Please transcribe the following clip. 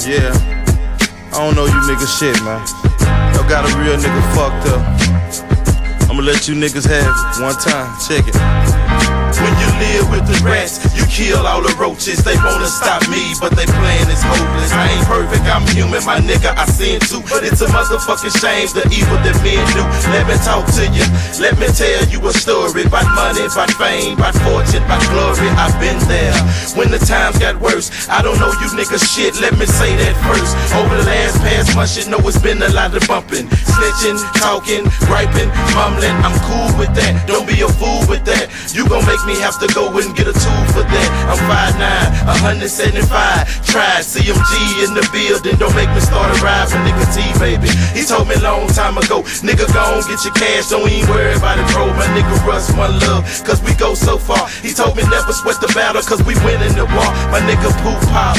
Yeah, I don't know you niggas shit, man. Y'all got a real nigga fucked up. I'ma let you niggas have it one time. Check it. When you live with the rats, you kill all the roaches. They wanna stop me, but they plan is hopeless. I ain't perfect, I'm human, my nigga, I sin too. But it's a motherfucking shame, the evil that men do. Let me talk to you, let me tell you a story about money, about fame, about fortune, about glory. I've been there when the times got worse. I don't know you niggas shit, let me say that first. Over the past month, shit know it's been a lot of bumping, snitching, talking, griping, mumbling. I'm cool with that, don't be a fool with that. You gon' make me have to go and get a tool for that. I'm 5'9", 175. Tried CMG in the building. Don't make me start a ride for nigga T, baby. He told me a long time ago, nigga, go on, get your cash. Don't even worry about it, bro. My nigga Russ, one love, cause we go so far. He told me never sweat the battle, cause we win in the war. My nigga Poop Pop,